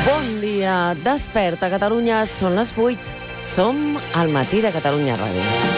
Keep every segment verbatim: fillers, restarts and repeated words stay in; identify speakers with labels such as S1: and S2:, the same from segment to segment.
S1: Bon dia, desperta Catalunya, són les vuit. Som al matí de Catalunya Ràdio.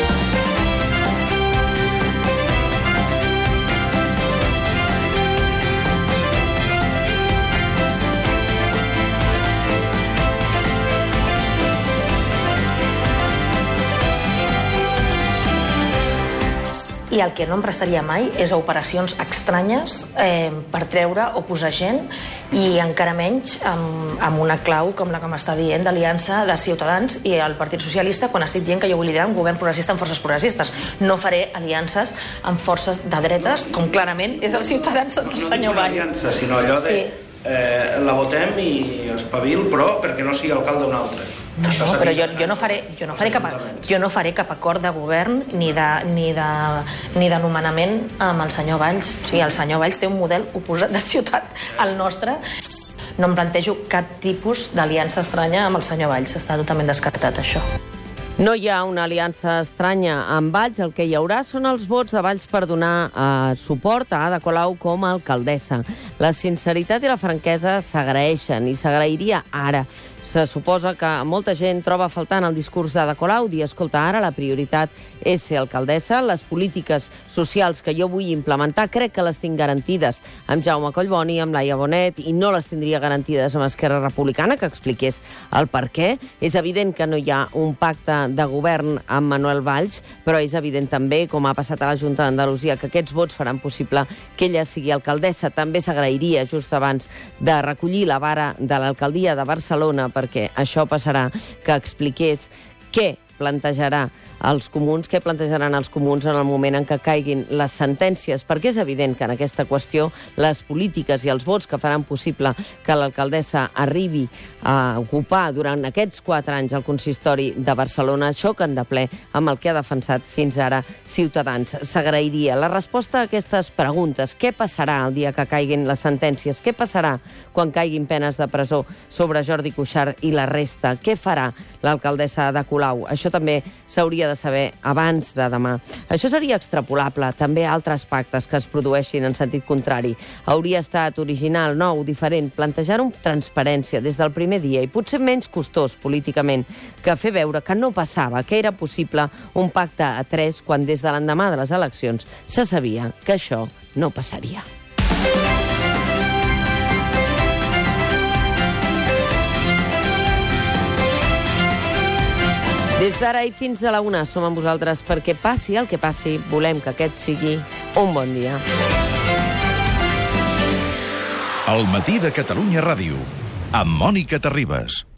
S2: I el que no em prestaria mai és a operacions estranyes eh, per treure o posar gent, i encara menys amb, amb una clau com la que m'està dient d'aliança de Ciutadans i el Partit Socialista, quan estic dient que jo vull liderar un govern progressista amb forces progressistes. No faré aliances amb forces de dretes, com clarament és el Ciutadans del senyor Vall.
S3: No és una aliança, sinó allò de sí. eh, la votem i espavil, però perquè no sigui alcalde un altre.
S2: No, no, però jo, jo, no faré, jo, no faré cap, jo no faré cap acord de govern ni de, ni de, ni de nomenament amb el senyor Valls. O sigui, el senyor Valls té un model oposat de ciutat al nostre. No em plantejo cap tipus d'aliança estranya amb el senyor Valls. Està totalment descartat, això.
S1: No hi ha una aliança estranya amb Valls. El que hi haurà són els vots de Valls per donar eh, suport a Ada Colau com a alcaldessa. La sinceritat i la franquesa s'agraeixen, i s'agrairia ara. Se suposa que molta gent troba faltant el discurs d'Ada Colau, dir, escolta, ara la prioritat és ser alcaldessa, les polítiques socials que jo vull implementar crec que les tinc garantides amb Jaume Collboni, amb Laia Bonet, i no les tindria garantides amb Esquerra Republicana, que expliqués el per què. És evident que no hi ha un pacte de govern amb Manuel Valls, però és evident també, com ha passat a la Junta d'Andalusia, que aquests vots faran possible que ella sigui alcaldessa. També s'agrairia, just abans de recollir la vara de l'alcaldia de Barcelona, perquè això passarà, que expliqués què plantejarà els comuns, què plantejaran els comuns en el moment en què caiguin les sentències, perquè és evident que en aquesta qüestió les polítiques i els vots que faran possible que l'alcaldessa arribi a ocupar durant aquests quatre anys el consistori de Barcelona xoquen de ple amb el que ha defensat fins ara Ciutadans. S'agrairia la resposta a aquestes preguntes. Què passarà el dia que caiguin les sentències? Què passarà quan caiguin penes de presó sobre Jordi Cuixart i la resta? Què farà l'alcaldessa de Colau? Això també s'hauria de saber abans de demà. Això seria extrapolable també a altres pactes que es produeixin en sentit contrari. Hauria estat original, nou, diferent, plantejar-ho amb transparència des del primer dia i potser menys costós políticament que fer veure que no passava, que era possible un pacte a tres quan des de l'endemà de les eleccions se sabia que això no passaria. Des d'ara i fins a la una som amb vosaltres perquè passi el que passi, volem que aquest sigui un bon dia.
S4: El matí de Catalunya Ràdio, amb Mònica Terribas.